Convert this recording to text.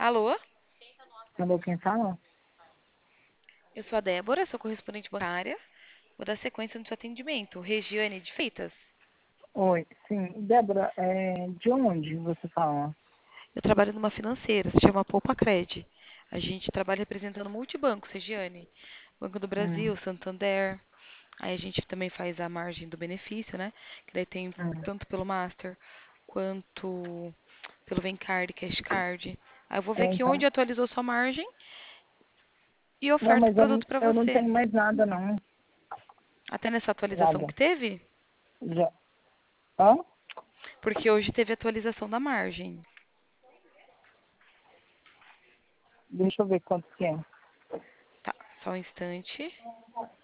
Alô? Alô, quem fala? Eu sou a Débora, sou correspondente bancária. Vou dar sequência no seu atendimento. Regiane de Freitas. Oi, sim. Débora, de onde você fala? Eu trabalho numa financeira, se chama Poupa Cred. A gente trabalha representando multibancos, Regiane. Banco do Hum, Brasil, Santander. Aí a gente também faz a margem do benefício, né? Que daí tem hum. tanto pelo Master quanto pelo Vencard, Cashcard. Aí eu vou ver aqui Então. onde atualizou sua margem e Não, oferta o mas produto para eu não você. tenho mais nada, não. Até nessa atualização Nada. que teve? Já. Hã? Porque hoje teve atualização da margem. Deixa eu ver quanto que é. Tá, só um instante.